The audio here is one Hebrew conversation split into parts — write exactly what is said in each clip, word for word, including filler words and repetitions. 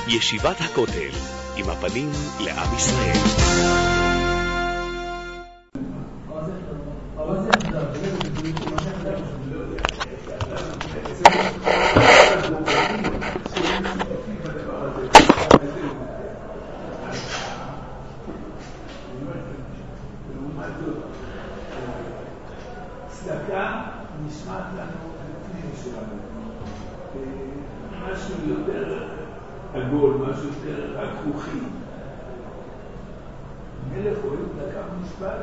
ישיבת הכותל, עם הפנים לעם ישראל. צדקה נשמעת לנו לפנים שלנו. משהו יותר עגול, משהו יותר רכרוכי. מלך אוהב צדקה ומשפט.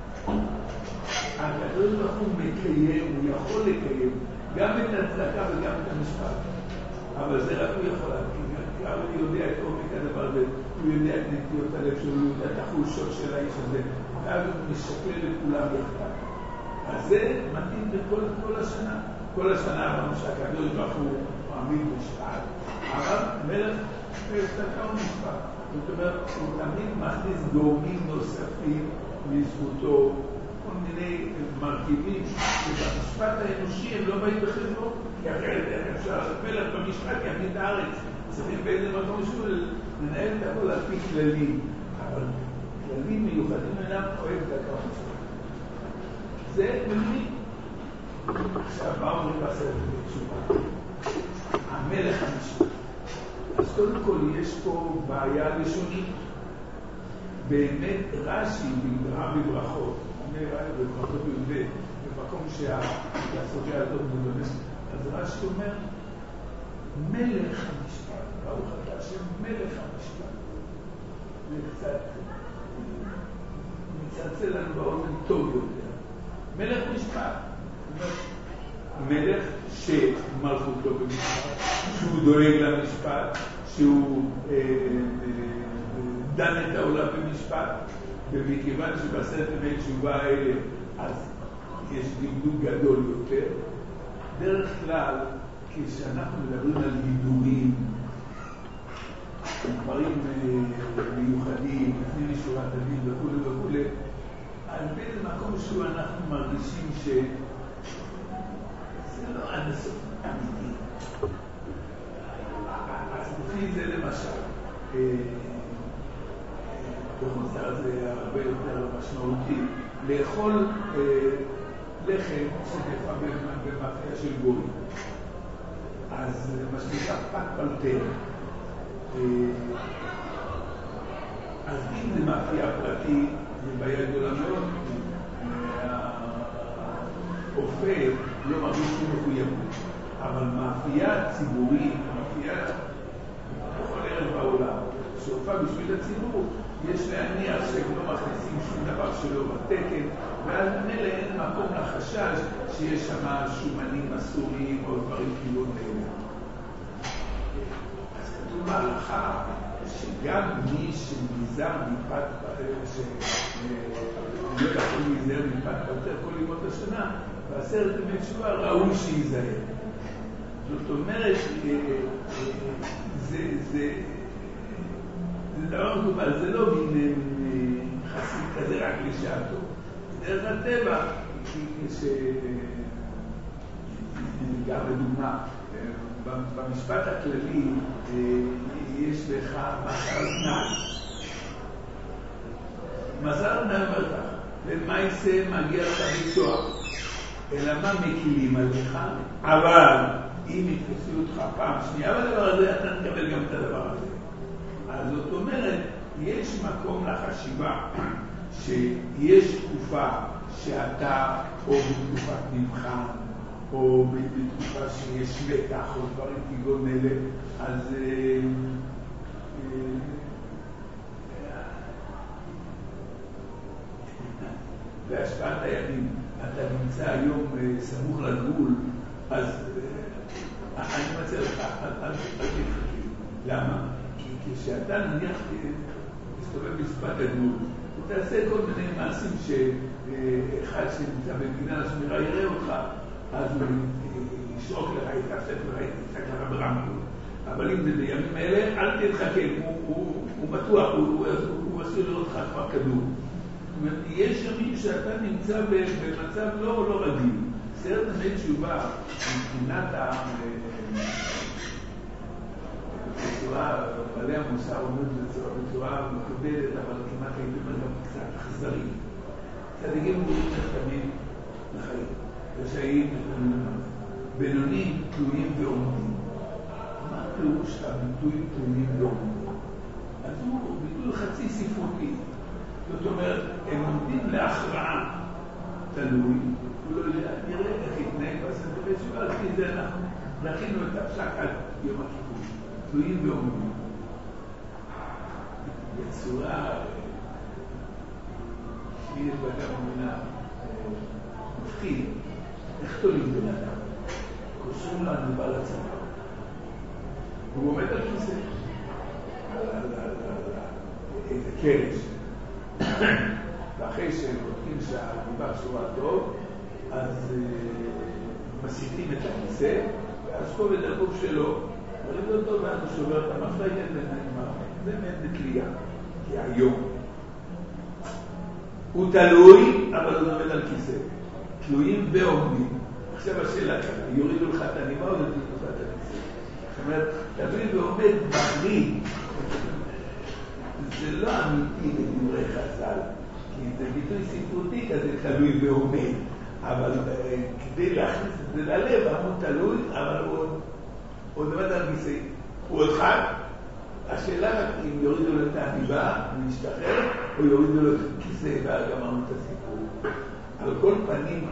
הקדוש ברוך הוא מקיים, הוא יכול לקיים גם את הצדקה וגם את המשפט. אבל זה רק הוא יכול להקים. הוא יודע את עומק הדבר הזה, הוא יודע את נטיות הלב שלו, הוא יודע את החולשות של האיש הזה. ואז הוא משקלל לכולם יחד. אז זה מתאים בכל כל השנה. כל השנה אמרנו שהקדוש ברוך הוא מעמיד משפט, אבל מלך צדקה ומשפט. זאת אומרת, הוא תמיד מכניס גורמים נוספים לזכותו, כל מיני מרכיבים שבמשפט האנושי הם לא באים בחשבון, כי אחרת איך אפשר מלך במשפט יעמיד את הארץ. צריכים באיזה מקום שהוא לנהל את הכל על פי כללים, אבל כללים מיוחדים אינם אוהב צדקה ומשפט. זה מבין. עכשיו, מה אומרים בסרט בתשובה? המלך המשפט. אז קודם כל, יש פה בעיה לשונית. באמת רש"י בגרע בברכות, אומר בברכות בי"ב, במקום שהסוגיה הזאת מדונת. אז רש"י אומר, מלך המשפט. ברוך אתה השם, מלך המשפט. זה קצת מצלצל לנו באוזן טוב יותר. מלך משפט. מלך שמלכותו במשפט, שהוא דואג למשפט, שהוא אה, אה, דן את העולם במשפט, ומכיוון שבסרט ימי תשובה האלה אז יש דקדוק גדול יותר. דרך כלל כשאנחנו מדברים על הידורים, דברים מיוחדים, לפני שורת הדין וכו' וכו', על באיזה מקום שהוא אנחנו מרגישים ש... זה לא עד הסוף אמיתי. אז לפי זה למשל, בחוסר זה הרבה יותר משמעותי, לאכול לחם שנפה במאפייה של גוי. אז משליחה פק פלטר. אז אם זה מאפייה פרטית, זה בעיה גדולה מאוד. האופה לא מרגיש שום מחויבות. אבל מאפייה ציבורית, מאפייה בכל ערב בעולם, שאופה בשביל הציבור, יש להניח שהם לא מכניסים שום דבר שלא בתקן, ואז ממילא אין מקום לחשש שיש שם שומנים אסוריים או דברים כאילו כאלה. אז כתוב בהלכה שגם מי שנזהר מפת שלא יכול להיזהר מפת פלטר כל ימות השנה, בעשרת ימי תשובה ראוי שייזהר. זאת אומרת, זה זה זה דבר מקובל, זה לא מין חסיד כזה רק לשעתו. דרך הטבע, גם לדוגמה, במשפט הכללי יש לך מזל תנאי. מזל תנאי אומר כך, ומה יצא מגיע לך ביצוע? אלא מה מקילים עליך? אבל אם יתפסו אותך פעם שנייה בדבר הזה, אתה נקבל גם את הדבר הזה. אז זאת אומרת, יש מקום לחשיבה שיש תקופה שאתה או בתקופת מבחן או בתקופה שיש מתח או דברים כגון אלה, אז בהשפעת הימים אתה נמצא היום סמוך לגבול, אז אני מציע לך, אל תתחכי. למה? כי כשאתה נניח תסתובב בשפת הגבול, תעשה כל מיני מעשים שאחד שנמצא במדינה לשמירה יראה אותך, אז הוא ישרוק לך, יתפסק לך, יתפסק לך ברמקול. אבל אם זה בימים האלה, אל תתחכם, הוא בטוח, הוא עשוי לראות לך כבר כדור. זאת אומרת, יש ימים שאתה נמצא במצב לא לא רגיל. סרט ימי תשובה, מבחינת הצורה גדולי המוסר אומרים בצורה, בצורה מכובדת, אבל כמעט הייתי אומר גם קצת אכזרי. צדיקים אומרים תמיד לחיים. רשעים בינונים תלויים ועומדים. מה פירוש הביטוי תלויים ועומדים? אז הוא ביטוי חצי ספרותי. זאת אומרת, הם עומדים להכרעה תלוי, הוא לא יודע, נראה איך יתנהג בסדר בתשובה, לפי זה אנחנו דחינו את הפסק עד יום הכיפור, תלויים ועומדים. בצורה, יש בה גם מילה מפחיד, איך תולים בן אדם? קושרים לו הנבל לצבא. הוא עומד על כיסא, איזה קרש. ואחרי שהם בודקים שהנבל שורה טוב, אז מסיטים את הכיסא, ואז כובד הגוף שלו, מוריד אותו ואז הוא שובר את המפלגת ונאמר. זה מעין בתלייה, כי היום הוא תלוי, אבל הוא עומד על כיסא. תלויים ועומדים. עכשיו השאלה כאן, יורידו לך את הנימה או יורידו לך את הכיסא? זאת אומרת, תלוי ועומד מחריד. זה לא אמיתי לדברי חז"ל, כי זה ביטוי ספרותי כזה תלוי ועומד. אבל כדי להכניס את זה ללב, הוא תלוי, אבל הוא עוד עומד על כיסא. הוא עוד חד. השאלה רק אם יורידו לו את העניבה, הוא ישתחרר, או יורידו לו את הכיסא והגמרנו את הסיפור. על כל פנים,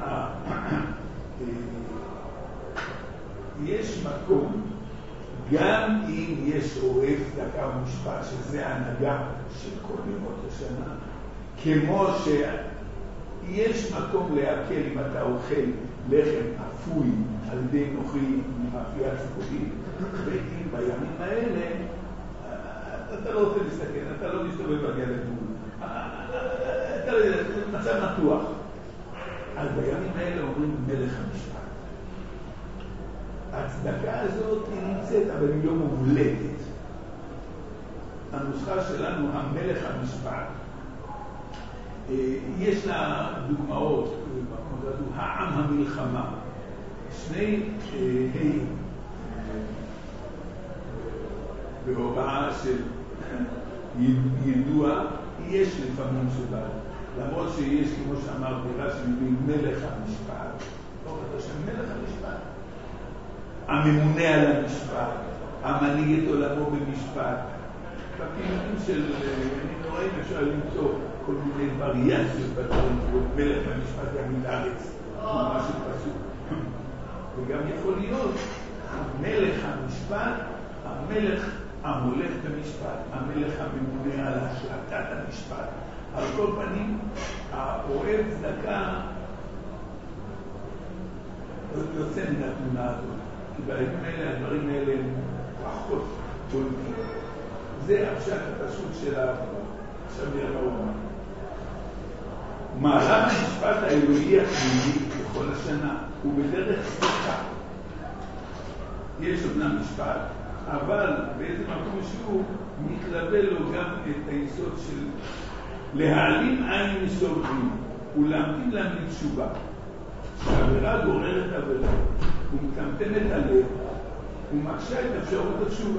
יש מקום, גם אם יש אוהב דקה ומשפט, שזה הנהגה של כל ימות השנה, כמו שיש מקום להקל אם אתה אוכל לחם אפוי על ידי נוכרי מאפייה ציבורית, ואם בימים האלה, אתה לא רוצה להסתכל, אתה לא מסתובב בגלל הגבול. אתה לא יודע, זה מצב נתוח. אז בימים האלה אומרים מלך המשפט. ההצדקה הזאת היא נמצאת, אבל היא לא מובלטת. הנוסחה שלנו, המלך המשפט, יש לה דוגמאות, העם המלחמה. שני ה' בהוראה של ידוע, יש לפעמים שבא. למרות שיש, כמו שאמר בירה שלי, מלך המשפט. לא חושב שמלך המשפט. הממונה על המשפט, המנהיג את עולמו במשפט. בפעמים של ימים נוראים אפשר למצוא כל מיני וריאציות בדברים, מלך המשפט ימיד ארץ, משהו פסוק. וגם יכול להיות המלך המשפט, המלך המולך במשפט, המלך הממונה על השלטת המשפט. על כל פנים, האוהב צדקה יוצא מן התמונה הזאת. כי בימים האלה, הדברים האלה הם פחות בולטים. זה הפשט הפשוט של העבודה. עכשיו נראה מה הוא אומר. מהלך המשפט האלוהי התמידי בכל השנה הוא בדרך סליחה. יש אומנם משפט, אבל באיזה מקום שהוא מתלווה לו גם את היסוד של להעלים עין מסורים ולהמתין להם לתשובה. שהעבירה גוררת עבירה, הוא מקמתן את הלב, הוא מקשה את אפשרות התשובה.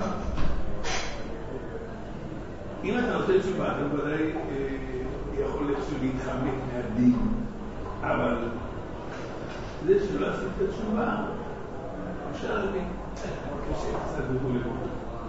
אם אתה עושה תשובה, אתה ודאי יכול איכשהו להתחמק מהדין, אבל זה שלא עשית את התשובה, אפשר להבין, קשה קצת וכו' וכו'.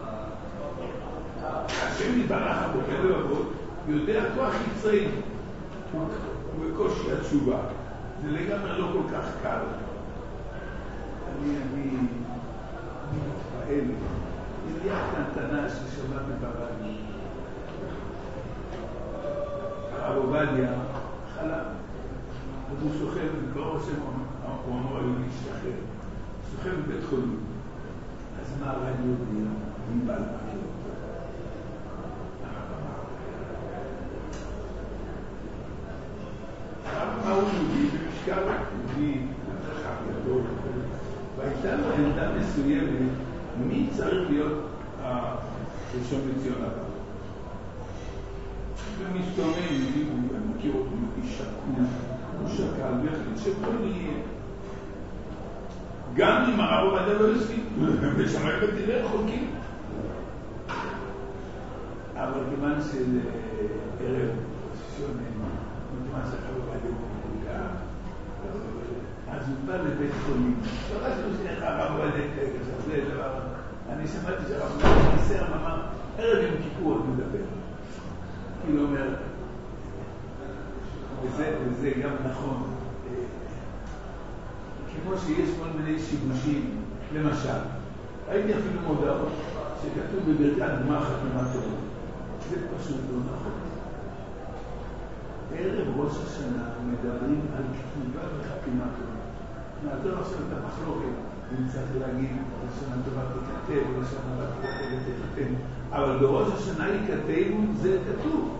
השם יתברך הבוקר לבבות, יודע כוח יצרי, הוא בקושי התשובה. זה לגמרי לא כל כך קל. אני, אני, אני מתפעל. ידיעה קטנטנה ששמעתי ברדיו. הרב עובדיה חלם. אז הוא שוכב, כבר השם הוא אמר לי להשתחרר. שוכב בבית חולים. אז מה הרדיו הודיע? מבעל מכיר אותו. מה הוא יהודי במשקל? יהודי, חכם ידור וכו'. והייתה לו עמדה מסוימת מי צריך להיות הראשון לציון הבא. ומסתובב יהודי, הוא מכיר אותו יהודי שקול, הוא שקל והחליט שכל יהיה. גם אם הרב עובדיה לא הסכים, ושמע בתילי רחוקים. אבל כיוון של ערב פרסיסיון, מכיוון שהחברה דמוקרטיה, אז הוא בא לבית חולים. לא רצינו שאיך הרב בדק כזה, זה דבר. אני שמעתי שהרב ניסר אמר, ערב יום כיפור עוד מדבר. כאילו אומר, וזה, וזה גם נכון, כמו שיש כל מיני שיבושים, למשל, הייתי אפילו מודעות שכתוב בברכת גמר חתימה טובה. זה פשוט לא נכון. ערב ראש השנה מדברים על כתיבה וחתימה טובה. נעזור עכשיו את המחלוקת, אם צריך להגיד לשנה טובה תכתב, או לשנה טובה תכתב ותכתב. אבל בראש השנה ייכתב, זה כתוב.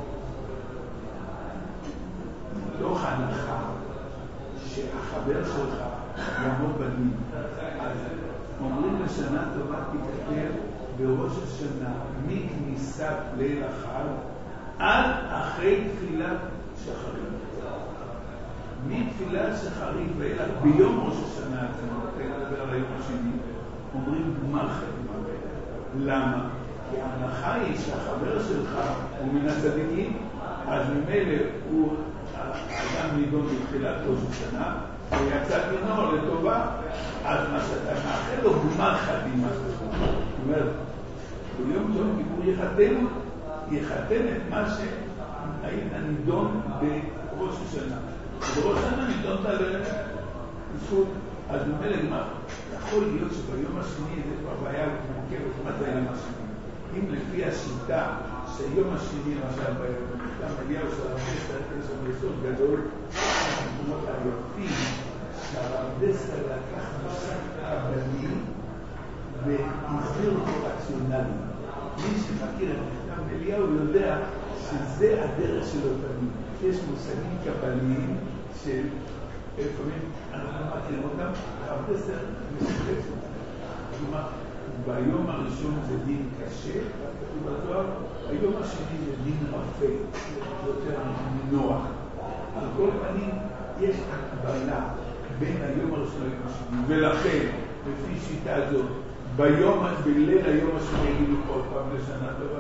לא הנחה שהחבר שלך יעמוד בדין. אז אומרים לשנה טובה תכתב בראש השנה מכניסת ליל החג עד אחרי תפילת שחרית. מתפילת שחרית ואילך ביום ראש השנה עצמו, תדבר על היום השני, אומרים גמר חתימה ואילך. למה? כי ההנחה היא שהחבר שלך הוא מן הצדיקים, אז ממילא הוא האדם נידון בתחילת ראש השנה, ויצא דינו לטובה, אז מה שאתה מאחל לו גמר חתימה. זאת אומרת, ביום יום כיפור יחתן, יחתן את מה שהיית נידון בראש השנה. בראש השנה נידונת לזכות, אז ממילא גמר. יכול להיות שביום השני זה כבר בעיה מורכבת, מה זה היום השני? אם לפי השיטה שיום השני, למשל, במכתב אליהו של הרב דסטר, יש לנו יסוד גדול, במקומות היפים, שהרב דסטר לקח מושג קבלי והסביר אותו רציונלי. מי שמכיר את מכתב אליהו יודע שזה הדרך שלו תמיד. יש מושגים קבליים של לפעמים אנחנו מכירים אותם, הרב דסטר מספק אותם. כלומר, ביום הראשון זה דין קשה, כתוב בתואר, היום השני זה דין רפה, יותר נוח. על כל פנים, יש הקבלה בין היום הראשון ליום השני, ולכן, לפי שיטה הזאת, ביום, בליל היום השני יגידו כל פעם לשנה טובה,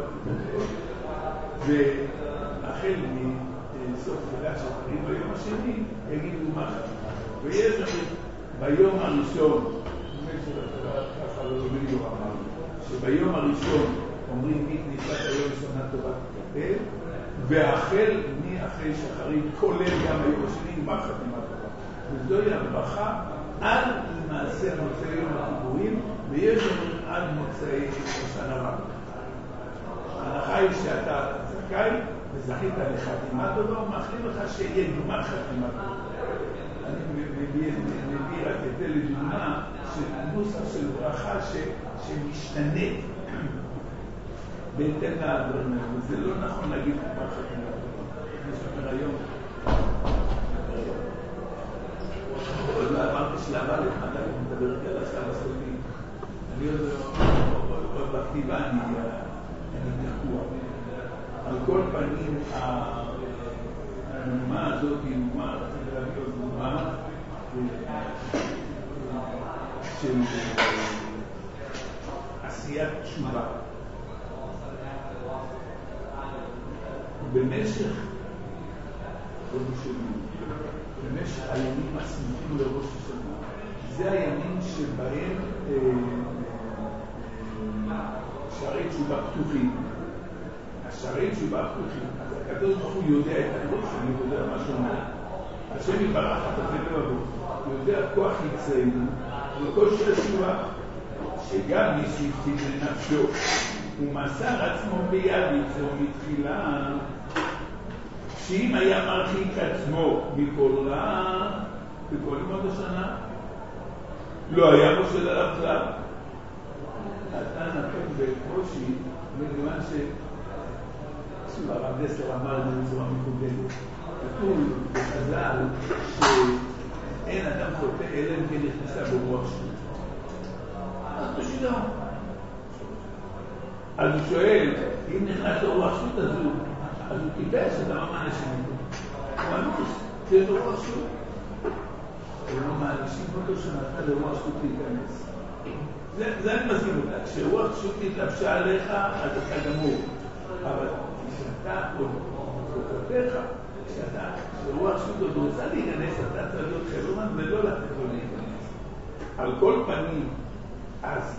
והחל מסוף תפילת שחרית ביום השני, יגידו מה חתימה. ויש ביום הראשון, ככה לא בדיוק אמרנו, שביום הראשון אומרים מי כניסת היום שנה טובה תכתב, והחל מאחרי שחרית כולל גם היום השני גמר חתימה טובה. וזוהי הברכה עד למעשה מוצאי יום הכיפורים, ויש אומרים עד מוצאי שנה רבה. ההנחה היא שאתה זכאי וזכית לחתימה טובה, ומאחלים לך שיהיה גמר חתימה טובה. אני מביא רק את זה לדוגמה של נוסח של ברכה שמשתנה בהתאם לדברים האלה. וזה לא נכון להגיד גמר חתימה טובה. אני שומר היום. עוד לא אמרתי שלב א', אני מדבר על השלב הסופי. אני עוד בכתיבה, אני תקוע. על כל פנים, הנאומה הזאת היא נאומה, רציתי להביא עוד נאומה של עשיית תשובה. במשך במשך הימים הסמוכים לראש השנה, זה הימים שבהם שערי תשובה פתוחים. השערי תשובה פתוחים, אז הקדוש ברוך הוא יודע את הראש, אני יודע מה שאומר. השם יברך את זה לבוא, הוא יודע כוח יצאנו, וכל של תשובה, שגם מי שהפתיק לנפשו, הוא מסר עצמו ביד יצאו מתחילה, שאם היה מרחיק עצמו מכל רע, בכל ימות השנה, לא היה מושל עליו כלל. אתה נתון בקושי, מכיוון ש... הרב דסטר אמר את זה בצורה מקובלת. כתוב בחז"ל שאין אדם חוטא אלא אם כן נכנסה ברוח שטות. אז בשביל אז הוא שואל, אם נכנס לרוח שטות אז הוא טיפש, אז למה מאנשים אותו? הוא אנוס, זה ברוח שטות. אבל לא מאנשים אותו שנתנה לרוח שטות להיכנס. זה אני מסכים אותה. כשרוח שטות התלבשה עליך, אז אתה גמור. אבל כשאתה עוד כותבך, כשאתה, כשרוח שו"ת עוד רוצה להיכנס, אתה צריך להיות חלומן ולא לתת לו להיכנס. על כל פנים, אז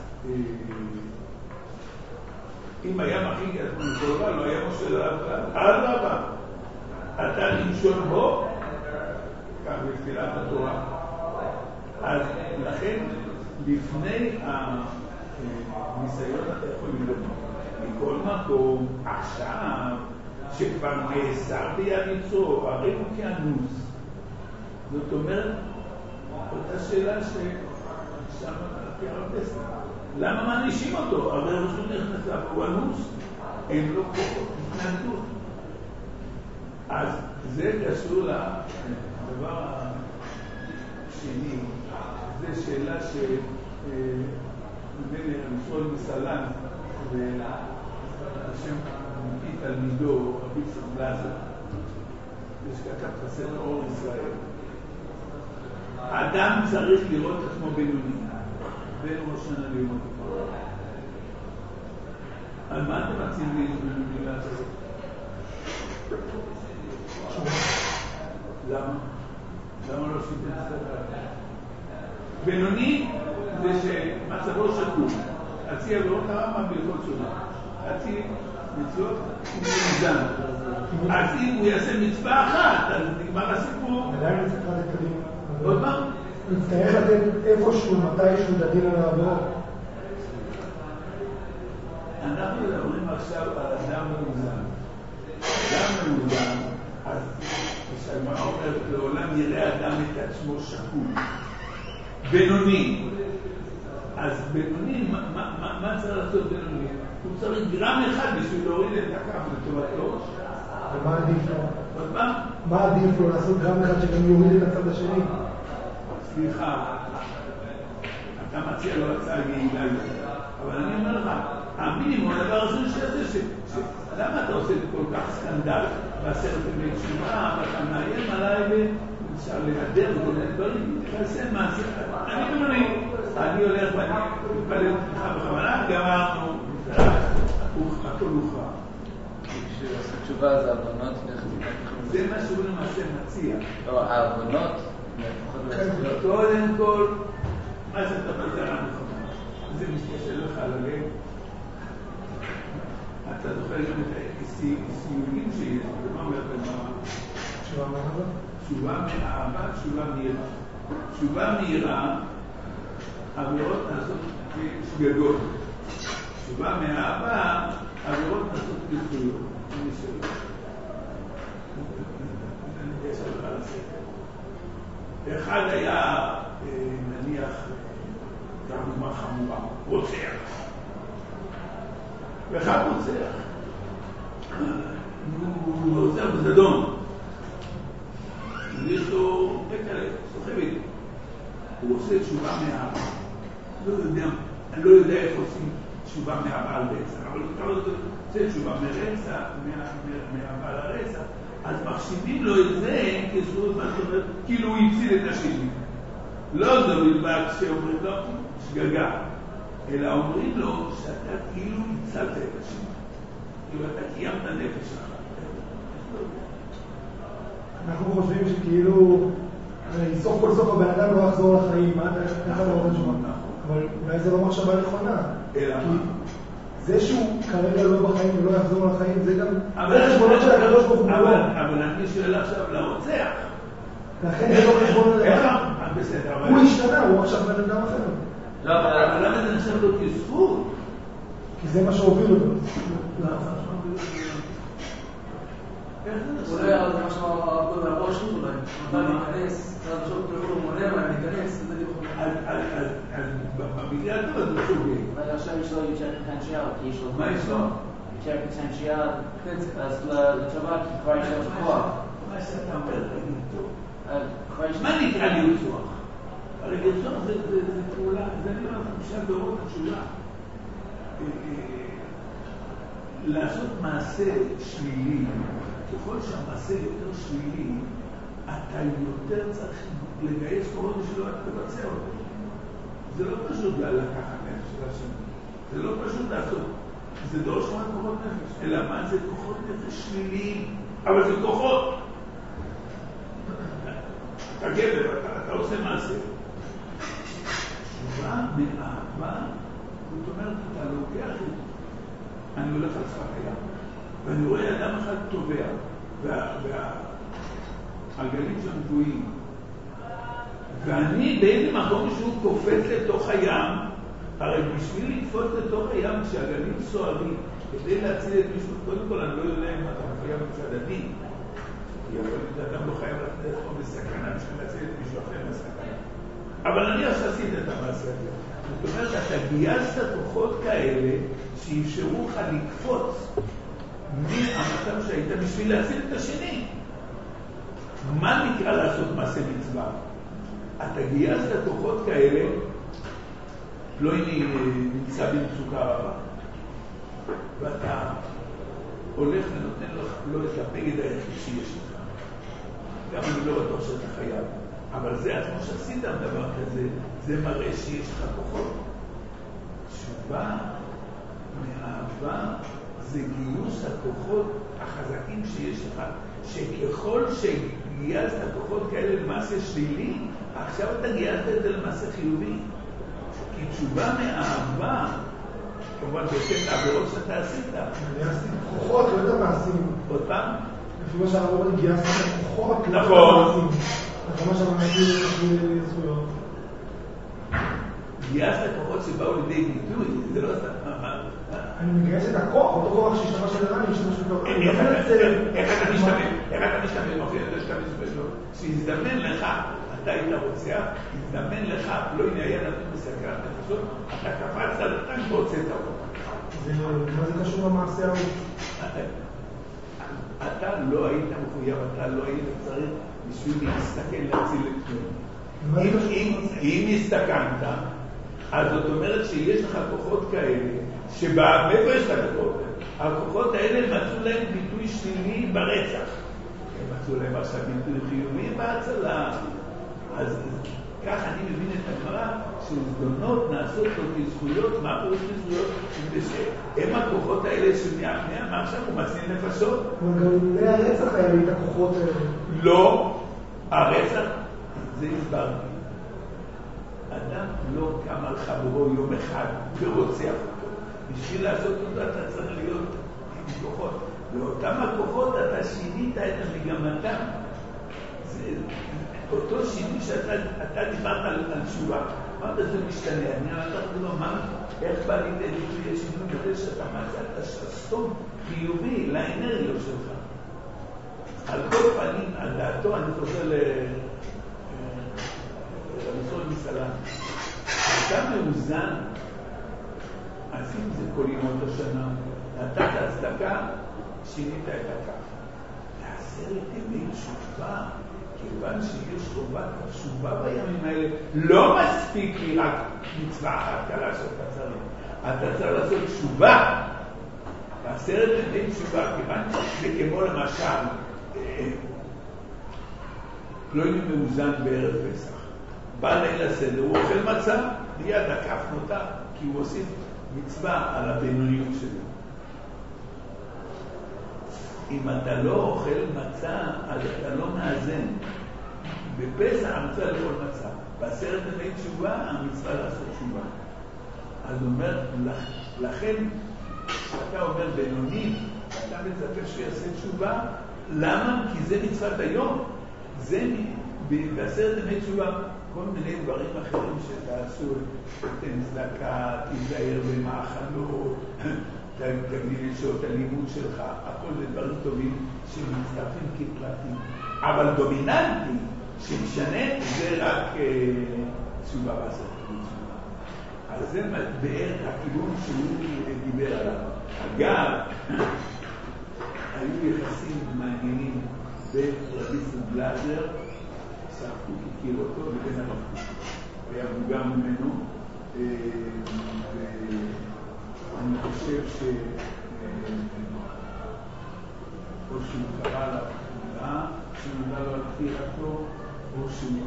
אם היה מכין את מלכולה, לא היה משה לעבודה. עד רבה, אתה נמשון בו, כך בתפילת התורה. אז לכן, לפני הניסיון אתה יכול ללמוד. מכל מקום, עכשיו, שכבר נאסר ביד יצרו, הרי הוא כאנוס. זאת אומרת, אותה שאלה ששם על הרב דסלר. למה מענישים אותו? הרי רשות נכנסה, הוא אנוס, אין לו כוחות התנגדות. אז זה קשור לדבר השני, זה שאלה שנדמה לי לשאול מסלן בשם מפי תלמידו רבי סמלזה, שכתב את הספר אור ישראל. האדם צריך לראות את עצמו בינוני בין ראשון הלימוד. על מה אתם מציעים לי במילה הזאת? למה? למה לא שיתן ספר? בינוני זה שמצבו שקול. עצי עבירות הרמב"ם בהלכות שונה. עצי מצוות ומאוזן. אז אם הוא יעשה מצווה אחת, אז נגמר הסיפור. עדיין נצטרך לתת קדימה. עוד מה? נצטרך לתת איפשהו, מתישהו, דדין על העבירות. אנחנו מדברים עכשיו על אדם מאוזן. אדם מאוזן, אז כשהגמרא אומרת לעולם יראה אדם את עצמו שקול. בינוני. אז בינוני, מה, מה, מה צריך לעשות בינוני? הוא צריך גרם אחד בשביל להוריד את הכף לטובתו. ומה עדיף לו? עוד פעם? מה עדיף לו לעשות גרם אחד שגם יוריד את הצד השני? סליחה, אתה מציע לו הצעה יעילה יותר. אבל אני אומר לך, המינימום, הדבר הראשון שזה, למה אתה עושה כל כך סקנדל בעשרת ימי תשובה, ואתה מאיים עליי אפשר להדר וכל מיני דברים, תעשה מעשה. אני אומר לי, אני הולך ואני מתפלל לך בכוונה, גמרנו, הכל הוכרע. בשביל לעשות תשובה זה הבנות, זה מה שהוא למעשה מציע. לא, ההבנות, קודם כל, מה שאתה מציע לנו בכוונה, זה מתקשר לך על הלב. אתה זוכר גם את הסיוגים שיש, ומה אומר בגמרא? תשובה מהאהבה? תשובה מאהבה, תשובה מהירה. תשובה מהירה, עבירות נעשות בשגגות. תשובה מאהבה, עבירות נעשות בזכויות. אני שואל. אני אשאל לך על הספר. אחד היה, נניח, דוגמה חמורה, רוצח. ואחד רוצח. הוא רוצח בזדון. יש לו בקרה, סוחבת. הוא עושה תשובה מאהבה. לא יודע, אני לא יודע איך עושים תשובה מאהבה על רצח, אבל הוא עושה תשובה מרצח, מאהבה על הרצח. אז מחשיבים לו את זה כזכות, מה זאת אומרת, כאילו הוא הציל את השני. לא זו בלבד שאומרים לו שגגה, אלא אומרים לו שאתה כאילו הצלת את השני. כאילו אתה קיימת נפש שלך. אנחנו חושבים שכאילו, סוף כל סוף הבן אדם לא יחזור לחיים, מה אתה ככה לא רוצה תשובה? אבל אולי זה לא מחשבה נכונה. כי זה שהוא כרגע לא בחיים ולא יחזור לחיים, זה גם... זה חשבונות של הקדוש ברוך הוא. אבל אני שואל עכשיו לרוצח. לכן זה לא חשבון לדבר. הוא השתנה, הוא עכשיו בן אדם אחר. לא, אבל למה זה נחשב לו כזכות? כי זה מה שהוביל אותו. אולי על מה שאמר קודם על ראש אולי, מתי להיכנס, זה עכשיו הוא מונע מה להיכנס, זה יכול... אז במקרה הטוב זה סוגי. אבל עכשיו יש לו יותר פוטנציאל, יש לו... מה יש לו? יותר פוטנציאל, אז לטובה כי כבר יש לו כוח. מה שאתה אומר, תגיד טוב. מה מה נקרא לרצוח? הרי לרצוח זה פעולה, זה אני אומר, חמישה דורות התשובה. לעשות מעשה שלילי, ככל שהמעשה יותר שלילי, אתה יותר צריך לגייס כוחות שלא תבצע אותו. זה לא פשוט לקחת נפש של השני. זה לא פשוט לעשות זה דור שמונה כוחות נפש, אלא מה זה כוחות נפש שליליים, אבל זה כוחות. אתה גבר, אתה, אתה עושה מעשה. תשובה מאהבה, זאת אומרת, אתה לוקח את זה. אני הולך על שפת הים, ואני רואה אדם אחד טובע, והגלים שם גבוהים. ואני באיזה מקום שהוא קופץ לתוך הים, הרי בשביל לקפוץ לתוך הים כשהגלים סוערים, כדי להציל את מישהו, קודם כל אני לא יודע אם אתה מחייב מצד הדין. יכול להיות, אדם לא חייב לתת פה בסכנה בשביל להציל את מישהו אחר בסכנה. אבל אני עשיתי את המעשה הזה. זאת אומרת, אתה גייסת כוחות כאלה שאפשרו לך לקפוץ מהמצב שהיית בשביל להציל את השני. מה נקרא לעשות מעשה מצווה? אתה גייסת כוחות כאלה, לא נמצא במצוקה רבה. ואתה הולך ונותן לו את הבגד היחיד שיש לך. גם אני לא בטוח שאתה חייב. אבל זה, כמו שעשית דבר כזה, זה מראה שיש לך כוחות. תשובה מאהבה זה גיוס הכוחות החזקים שיש לך, שככל שגייסת כוחות כאלה למעשה שלילי, עכשיו אתה גייסת את זה למעשה חיובי. כי תשובה מאהבה, כמובן בהתאם לעבירות שאתה עשית. גייסתי כוחות, לא את המעשים. עוד פעם? לפי מה שהרב אומר, גייסתי כוחות, לא את נכון. המעשים. זה מה שאמרתי זכויות. גייסת כוחות שבאו לידי ביטוי, זה לא סתם. אני מגייס את הכוח, אותו כוח שהשתמש של הרני, השתמש של הרני. איך אתה משתמש? איך אתה משתמש? מופיע את השתמש שלו. שיזדמן לך, אתה היית רוצח, יזדמן לך, לא הנה היה נתון בסקרת נפשות, אתה קפצת על הטנק והוצאת אותו. מה זה קשור למעשה ההוא? אתה לא היית מחויב, אתה לא היית צריך בשביל להסתכל להציל את כלום. אם הסתכנת, אז זאת אומרת שיש לך כוחות כאלה, שבאמת יש לך כוחות, הכוחות האלה מצאו להם ביטוי שלילי ברצח. הם מצאו להם עכשיו ביטוי חיובי בהצלה. אז כך אני מבין את הגמרא, שזדונות נעשות לו כזכויות, מה פירוש כזכויות? הם הכוחות האלה שמהפניה, מה עכשיו הוא מציל נפשות? אבל גם מהרצח היה לי את הכוחות האלה. לא, הרצח, זה הסברתי. אדם לא קם על חברו יום אחד ורוצח אותו. בשביל לעשות אותו אתה צריך להיות עם כוחות. ואותם הכוחות אתה שינית את המגמתם. זה אותו שינוי שאתה דיברת על תשובה. מה זה משתנה? אני אמרתי לו, מה? איך בא לי לידי שיש שינוי בזה שאתה מצאת שסתום חיובי לאנרגיות שלך? על כל פנים, על דעתו, אני חוזר לרמסון מסלם. אתה מאוזן, אז אם זה כל ימות השנה, נתת הצדקה, שינית את הכף. לעשרת ימי תשובה, כיוון שיש חובת תשובה בימים האלה, לא מספיק לי רק מצווה אחת קלה שאתה צריך. אתה צריך לעשות תשובה. לעשרת ימי תשובה, כיוון זה כמו למשל, לא יהיה מאוזן בערב פסח. בא ליל הסדר, הוא אוכל מצה, מיד הקף נוטה, כי הוא הוסיף מצווה על הבינוניות שלו. אם אתה לא אוכל מצה, אז אתה לא מאזן. בפסח המצווה לאכול מצה. בעשרת ימי תשובה, המצווה לעשות תשובה. אז הוא אומר, לכן, כשאתה אומר בינוני, אתה מצפה שיעשה תשובה, למה? כי זה מצוות היום. זה בעשרת ימי תשובה, כל מיני דברים אחרים שתעשו, תתן צדקה, תיזהר במאכלות, תגדיל שעות הלימוד שלך, הכל זה דברים טובים שמצטרפים כפרטים. אבל דומיננטי שמשנה זה רק תשובה בעשרת ימי תשובה. אז זה בערך הכיוון שהוא דיבר עליו. אגב, היו יחסים מעניינים בין רבי סוגלזר, שהרב קוק הכיר אותו, לבין הרב קוק. הוא היה מבוגר ממנו, ואני חושב ש... או שהוא קרא לה תמונה, שנודע לו על פטירתו, או שהוא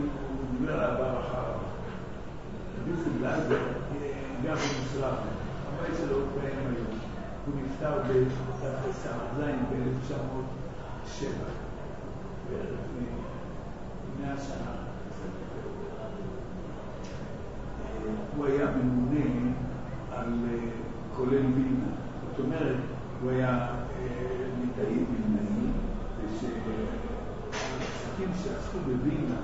דיבר על הבא אחריו. רבי סוגלזר גר במוסלם, הבית שלו קיים היום. הוא נפטר בתש"ז ב-אלף תשע מאות שבע, בערך מאה שנה. הוא היה ממונה על כולל וילנה. זאת אומרת, הוא היה ליטאי וילנאי, ושהעסקים שעשו בווילנה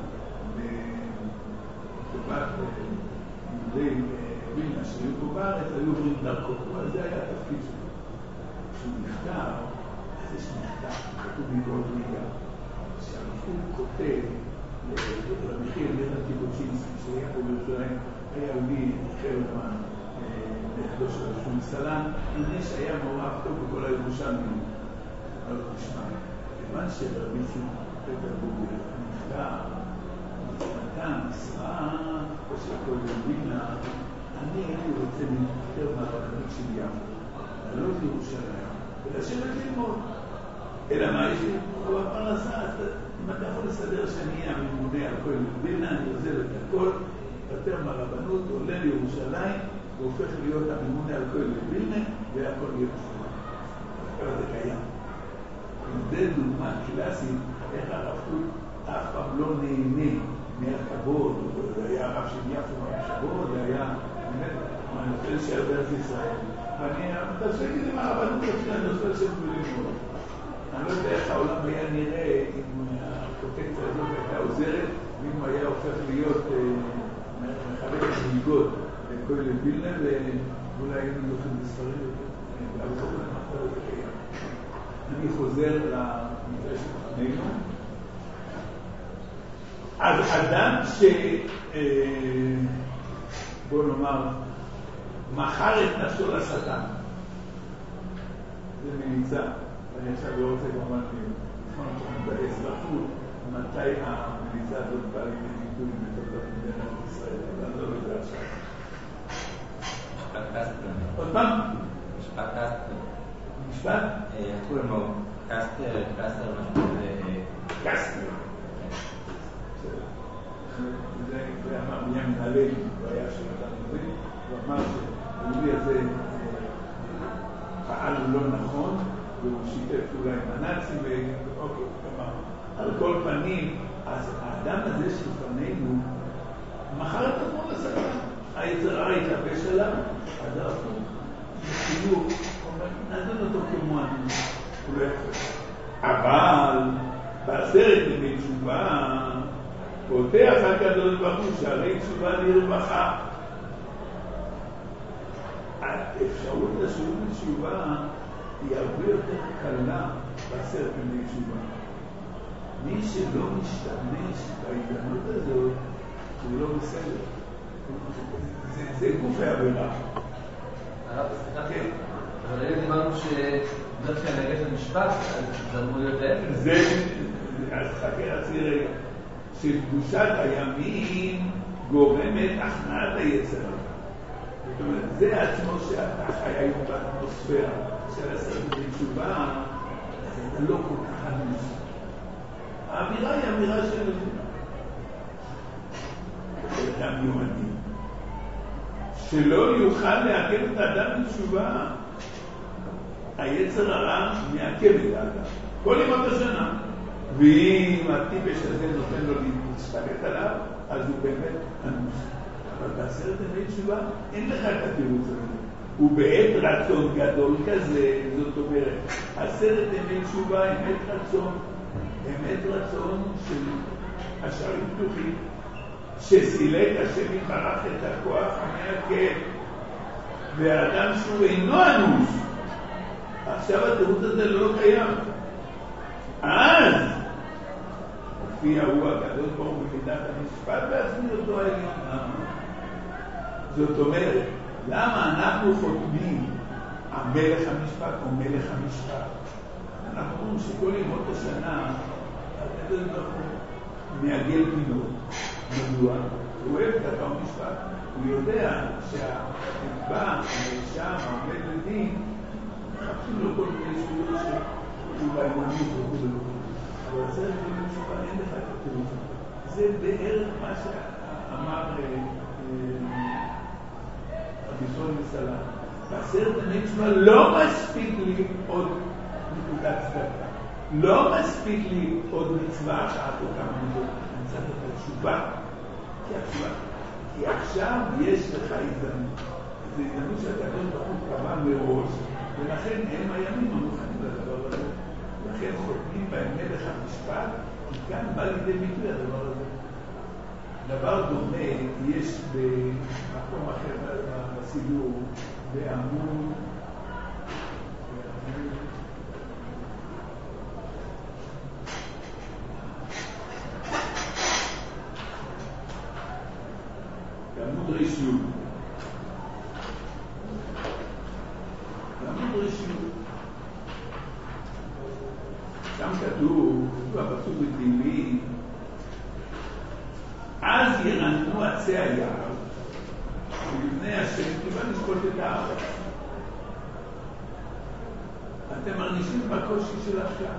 לטובת יהודי וילנה שהיו פה בארץ, היו עוברים דרכו, אבל זה היה התפקיד שלו. כשהוא נפטר, אז יש מכתב, כתוב מגוד ריגה, שהמפעול כותב למחיר לירה קיבוצינסקי שהיה פה בירושלים, היה יהודי חרדמן, נכדו של רשום סלן, יהודי שהיה מעורב טוב בכל הירושלמים. אבל תשמע, כיוון שרבי שמעון פטרבורגר נפטר, נתן משרה, או שהכל בווילנה, אני הייתי רוצה להתפטר מהרבנות של יפו, לעלות לירושלים, ולשבת ללמוד. אלא מה יש לי? הוא הפרנסה, אם אתה יכול לסדר שאני אהיה הממונה על כל בווילנה, אני עוזב את הכל, פטר מהרבנות, עולה לירושלים, והופך להיות הממונה על כל בווילנה, והכל יהיה בסדר. אבל זה קיים. זה דוגמה קלאסית, איך הרב קוק אף פעם לא נהנה מהכבוד, זה היה הרב של יפו מהכבוד, זה היה באמת, אני רוצה להישאר בארץ ישראל. ואני מתעסק את זה מהרבנות שלי, אני רוצה לשבת וללמוד. אני לא יודע איך העולם היה נראה אם הפרוטקציה הזאת הייתה עוזרת, ואם הוא היה הופך להיות מחלק מלגות לכל וילנה, ואולי היינו זוכים בספרים יותר. אבל כל מיני מחלות זה קיים. אני חוזר למקרה של חכמינו. אז אדם ש... בוא נאמר, מכר את נפשו לשטן. זה מליצה. אני עכשיו לא רוצה כמובן לבחון אותנו באזרחות, מתי המליצה הזאת באה לידי ביטוי בתולדות מדינת ישראל. אבל לא יודע עכשיו. משפט קסטנר. עוד פעם? משפט קסטנר. משפט? איך קוראים לו? קסטנר, קסטנר, משהו כזה. קסטנר. זה אמר בנימין הלוי, הוא היה של אדם הזה, הוא אמר שהיהודי הזה פעל לא נכון, והוא שיתף אולי עם הנאצים, ואוקיי, כלומר, על כל פנים, אז האדם הזה שלפנינו מכר את עצמו לשטן. היצר הרע התלבש עליו, אז אנחנו כאילו, נדון אותו כמו אני, הוא לא יכול. אבל בעשרת ימי תשובה, פותח הקדוש ברוך הוא שערי תשובה לרווחה. האפשרות לשוב לתשובה היא הרבה יותר קלה בעשרת ימי תשובה. מי שלא משתמש בהזדמנות הזאת, הוא לא בסדר. זה גוף העבירה. הרב, סליחה, כן. אבל היום דיברנו שדווקא נגד המשפט, זה אמור להיות להפך. זה, אז חכה רצי רגע. שקדושת הימים גורמת הכנעת היצר. זאת אומרת, זה עצמו שאתה חי היום באטמוספירה של עשרת ימי תשובה, זה לא כל כך ענוס. האמירה היא אמירה של אדם יומני. שלא יוכל לעכב את האדם בתשובה. היצר הרע מעכב את האדם. כל ימות השנה. ואם הטיפש הזה נותן לו להשתלט עליו, אז הוא באמת אנוס. אבל בעשרת ימי תשובה אין לך את התירוץ הזה. הוא בעת רצון גדול כזה, זאת אומרת, עשרת ימי תשובה אמת רצון, אמת רצון של השערים פתוחים, שסילק השם יתברך את הכוח המעכב, והאדם שהוא אינו אנוס, עכשיו התירוץ הזה לא קיים. אז לפי ההוא הגדול ברוך במידת המשפט להסביר אותו העליון. זאת אומרת, למה אנחנו חותמים המלך המשפט או מלך המשפט? אנחנו אומרים שכל ימות השנה הקדוש ברוך הוא מעגל פינות. מדוע? הוא אוהב את המשפט. הוא יודע שהנתבע, הנאשם, העומד לדין, מחפשים לו כל מיני שטויות שהוא באמוניות וכו' וכו'. אבל עשרת ימי תשובה אין לך את התירוץ. זה בערך מה שאמר רבי שמעון מסלנט. בעשרת ימי תשובה לא מספיק לי עוד נקודת צדקה. לא מספיק לי עוד מצווה אחת או כמה מידות. אני צריך את התשובה. כי התשובה. כי עכשיו יש לך הזדמנות. זו הזדמנות שהקדוש ברוך הוא קבע מראש, ולכן הם הימים המוכנים לדבר הזה. לכן חותמים בהם מלך המשפט, כי כאן בא לידי ביטוי הדבר הזה. דבר דומה יש במקום אחר בסידור, בעמוד בעמוד רשיון. בעמוד רשיון. שם כתוב, בפסוק בתהילים, אז ירננו עצי היער ולבני השם כי בא לשקוט את הארץ. אתם מרגישים בקושי של עכשיו.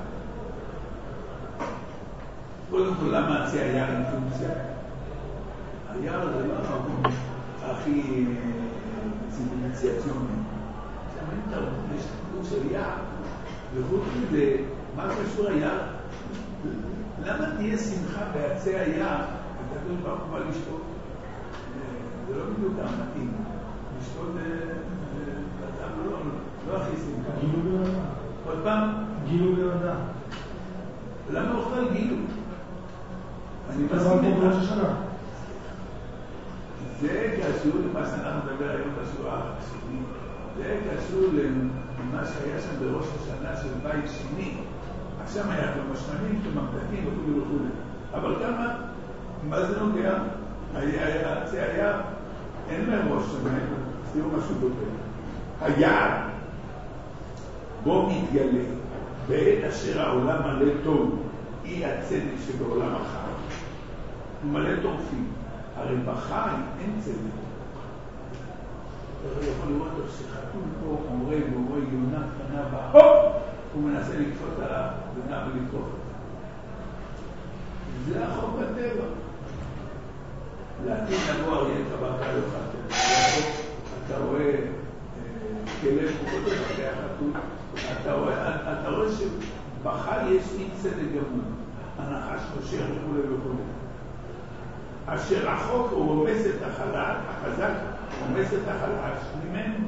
קודם כל, למה עצי היער עם פונקציה? היער זה לא המקום הכי ציוויליזציוני. כשאמרים את הרבות יש תקנות של יער, וחוץ מזה, מה קשור היער? למה תהיה שמחה בעצי היער? הקדוש ברוך הוא בא לשתות. זה לא בדיוק המתאים. לשתות בצד לא הכי שמחה. גילו בנדה. עוד פעם? גילו בנדה. למה אוכל גילו? אני מסכים פה בראש השנה. זה קשור למה שאנחנו מדבר היום בשורה השני. זה קשור למה שהיה שם בראש השנה של בית שני. עכשיו היה כבר משמנים, ממתקים וכו' וכו'. אבל כמה? מה זה נוגע? זה היה, אין להם ראש שנה, תראו משהו דובר. היעד בו מתגלה בעת אשר העולם מלא טוב, אי הצדק שבעולם אחר. הוא מלא טורפים. הרי בחי אין צדק. אתה יכול לראות איך שחתול פה אומרי ואומרי יונה קטנה בה, הופ! הוא מנסה לקפוץ עליו ונע ולקרוף את זה. זה החוק הטבע. לעתיד נבוא אריה טבקה לא חתן. אתה רואה כלב פחות לבקי החתול, אתה רואה שבחי יש אי צדק גמור. הנחש חושר וכו' וכו'. אשר החוק הוא רומס את החלק, החזק רומס את החלש ממנו.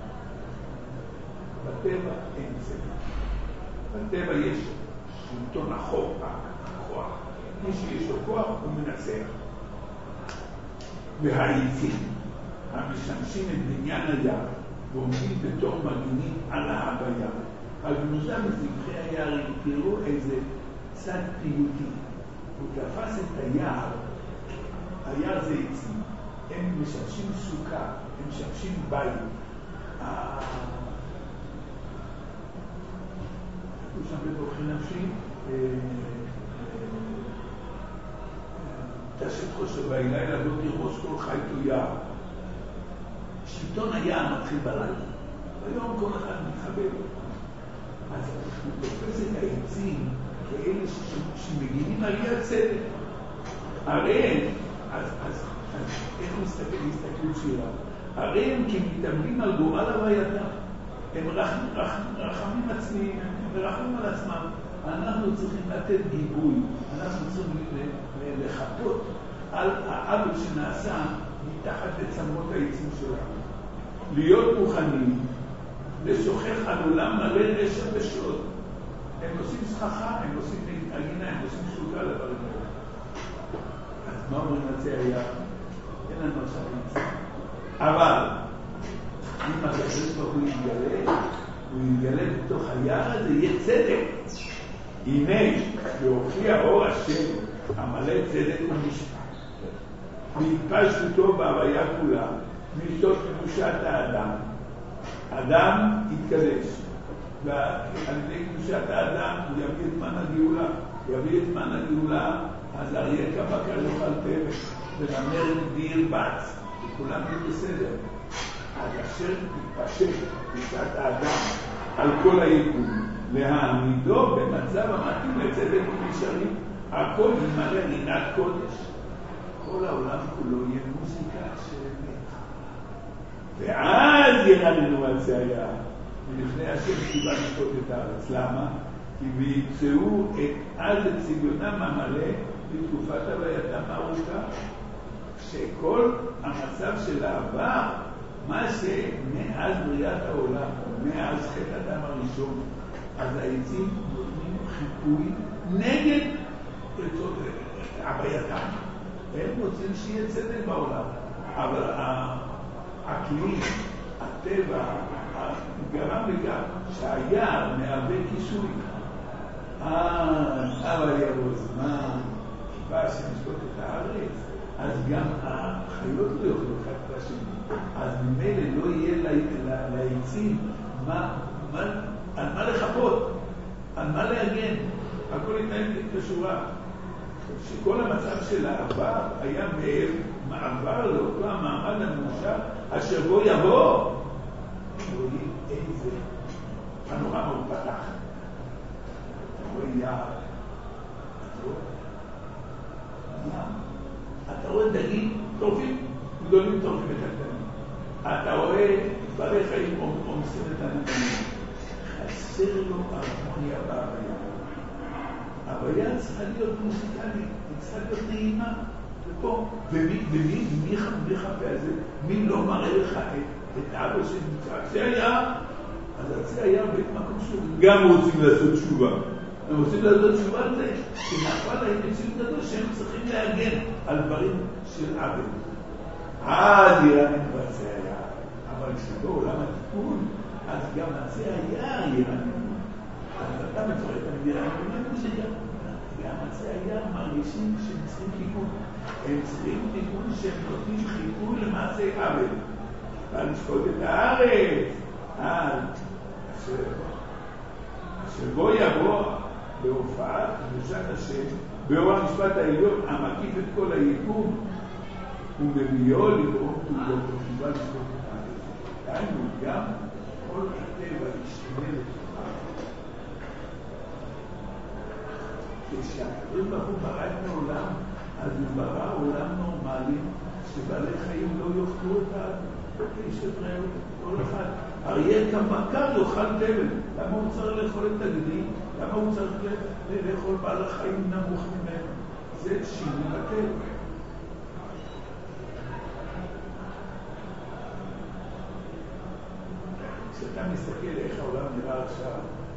בטבע אין צדק. בטבע יש שלטון החוק, הכוח. מי שיש לו כוח הוא מנצח. והעיצים המשמשים את בניין היער ועומדים בתור מגינים על ההר ביער. על גנוזה מזבחי היער תראו איזה צד פיוטי. הוא תפס את היער. היער זה עצים. הם משמשים סוכה, הם משמשים בית. הוא שם בתוכי נפשי, תשת חושב בלילה לא תרמוס כל חי תויר. שלטון היער מתחיל בלילה. היום כל אחד מתחבא. אז הוא תופס את העצים כאלה שמגינים על יד צדק. הרי אז, אז, אז איך מסתכל, מסתכלות שירה? הרי הם כמתאמנים על גורל הווייתם. הם רחמים, רחמים, רחמים עצמיים, הם מרחמים על עצמם. אנחנו צריכים לתת גיבוי, אנחנו צריכים לחפות על העוול שנעשה מתחת לצמרות העצים שלנו. להיות מוכנים לשוחח על עולם מלא רשע ושוד. הם עושים סככה, הם עושים הגינה, הם עושים סוגה לדברים האלה. אז מה אומרים עצי היער? אין לנו עכשיו נמצא. אבל אם הקדוש ברוך הוא יתגלה, הוא יתגלה בתוך היער הזה, יהיה צדק. הנה, להופיע אור השם, המלא צדק ומשפט. והתפשטותו בהוויה כולה, מתוך קדושת האדם. אדם יתקדש. ועל ידי קדושת האדם הוא יביא את מן הגאולה. יביא את מן הגאולה, אז אריה כבקר יאכל תבן, ונמר גדי ירבץ, וכולם יהיו בסדר. אז אשר יתפשט קדושת האדם על כל היקום, להעמידו במצב המתאים לצדק ומשרים, הכל ימלא רינת קודש. כל העולם כולו יהיה מוזיקה של אמת. ואז ירננו על זה היה, ולפני השם קיבל לשפוט את הארץ. למה? כי וימצאו את אז את צביונם המלא בתקופת הווייתם הארוכה, שכל המצב של העבר, מה שמאז בריאת העולם, מאז חטא אדם הראשון, אז העצים נותנים חיפוי נגד הווייתם. הם רוצים שיהיה צדק בעולם, אבל הכלי, הטבע, גרם לכך שהיער מהווה כיסוי. אבל יבוא זמן, בא השם לשפוט את הארץ, אז גם החיות לא יוכלו אחד את השני. אז ממילא לא יהיה לעצים על מה לחפות, על מה להגן. הכל יתנהל כשורה. שכל המצב של העבר היה מעבר לאותו המעמד המאושר, אשר בו יבוא. רואים איזה פנורמה הוא פתח. יער. אתה רואה דגים טורפים, גדולים טורפים את הקטנים. אתה רואה בעלי חיים עומסים את הנתנים. חסר לו הרמוניה בהוויה. ההוויה צריכה להיות מוזיקלית, היא צריכה להיות נעימה. ופה, ומי חפה על זה? מי לא מראה לך את אבא שנמצא? זה היה, אז זה היה במקום שהוא גם רוצים לעשות תשובה. הם רוצים לעשות תשובה על זה, שנפל להם מציאות גדול שהם צריכים להגן על דברים של עבד. עד ירנן בזה היה, אבל כשבא עולם התיקון, אז גם זה היה ירנן. אז אתה מצורית על ירנן, גם זה היה מרגישים שהם צריכים תיקון. הם צריכים תיקון שהם נותנים חיפוי למעשה עבד. ועל לשפוט את הארץ, עד שבו יבוא בהופעת קדושת השם, באור המשפט העליון המקיף את כל היקום, ומביאו לגרום פעולות וקיבל לשפוט את הארץ. דהיינו גם כל הטבע ישתנה לתוכה. כשהקדוש ברוך הוא ברא את העולם, אז הוא ברא עולם נורמלי, שבעלי חיים לא יאכלו את האיש את רעהו, כל אחד. אריה כבקר יאכל תבל. למה הוא צריך לאכול את הגדים? למה הוא צריך לאכול בעל החיים נמוך ממנו? זה שינוי בטבע. כשאתה מסתכל איך העולם נראה עכשיו,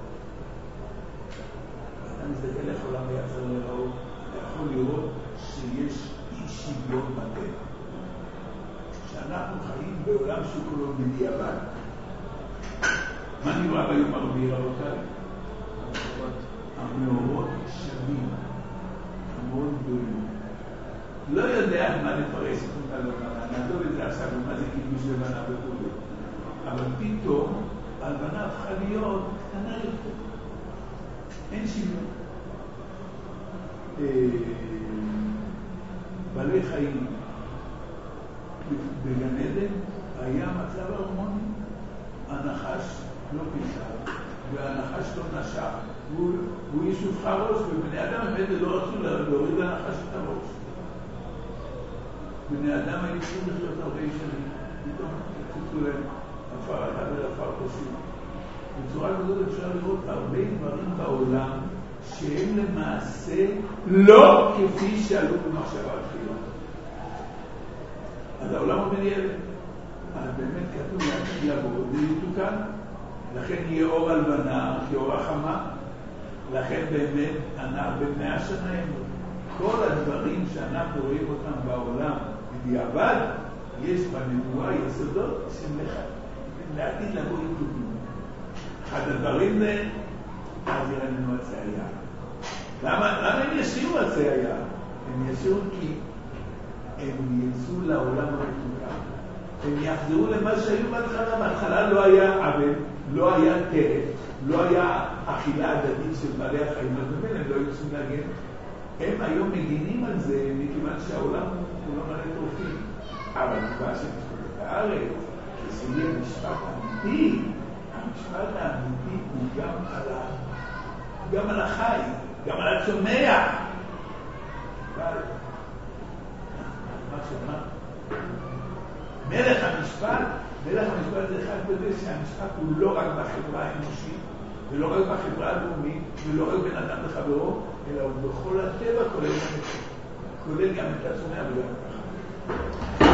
אתה מסתכל איך העולם יצר לראות, אתה יכול לראות שיש אי שוויון בטבע. שאנחנו חיים בעולם שכולו בדיעבד. מה נראה ביום הרביעי רבותיי? המאורות שווים, המאורות גדולים. לא יודע מה לפרש את הלבנה, נעזוב את זה עכשיו, ומה זה קידוש לבנה וכו'. אבל פתאום הלבנה הפכה להיות קטנה יותר. אין שוויון. בעלי חיים בגן עדן היה מצב הרמוני. הנחש לא פיסה, והנחש לא נשך, והוא יישוב חרוש, ובני אדם באמת לא רצו להוריד לנחש את הראש. בני אדם היו צריכים לחיות הרבה שנים, פתאום תצאו להם עפר אחד ולעפר פשוט. בצורה כזאת אפשר לראות הרבה דברים בעולם שהם למעשה לא כפי שעלו במחשבה תחילה. אז העולם הוא בן ילד. אז באמת כתוב להגיד לבוא, זה יתוקן. לכן יהיה אור הלבנה, כאור החמה. לכן באמת הנער במאה שנה ימות. כל הדברים שאנחנו רואים אותם בעולם בדיעבד, יש בנבואה יסודות שמלך לעתיד לבוא יתוקנו. אחד הדברים זה, אז ירננו הצעיה. למה, למה הם ישירו הצעיה? הם ישירו כי הם יצאו לעולם המתוקן. הם יחזרו למה שהיו בהתחלה. בהתחלה לא היה עבד, לא היה טרף, לא היה אכילה הדדית של בעלי החיים. אז באמת הם לא יוצאו להגן. הם היום מגינים על זה מכיוון שהעולם הוא לא מלא טורפים. אבל נקבע שמשפט את הארץ, כשיהיה משפט אמיתי, המשפט האמיתי הוא גם על, ה... גם על החי, גם על הצומח. אבל מה שאומר, מלך המשפט דרך המשפט זה אחד בזה שהמשפט הוא לא רק בחברה האנושית, ולא רק בחברה הלאומית, ולא רק בין אדם לחברו, אלא הוא בכל הטבע כולל גם את זה. כולל גם את הצומח וגם ככה.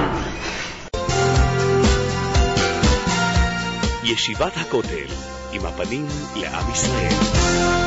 ישיבת הכותל, עם הפנים לעם ישראל.